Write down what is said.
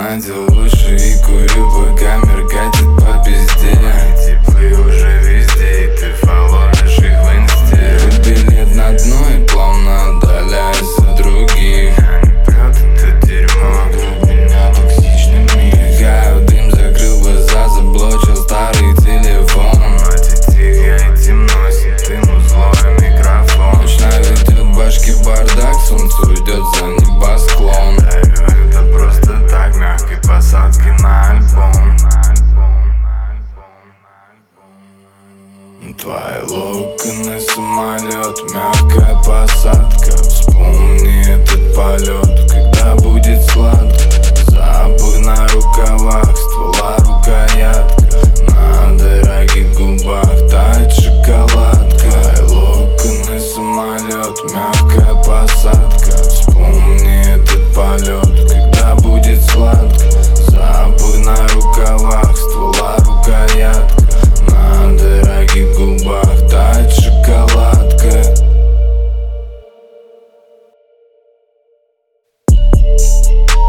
надел уши и курю, пока мир катит по пизде. Типы уже везде, и ты фоловишь их в инсте. Билет на дно и плавно отдаляюсь от других. Они прят это дерьмо, вокруг меня токсичный мир. Мигаю дым, закрыл глаза, заблочил старый телефон. Ночи тихо и темно, сидим узлой микрофон. Ночная ведет в башке бардак, солнце уйдет за небосклон. Это просто так, мягкой посадки на альбом. Твои локоны, самолет, мягкая посадка. Вспомни этот полет, когда будет сладко. Запах на рукавах, ствола рукоятка. На дорогих губах тает шоколадка. Твои локоны, самолет, мягкая посадка. Вспомни этот полет, когда будет сладко. Запах на рукавах, ствола рукоятка. На дорогих губах тает шоколадка.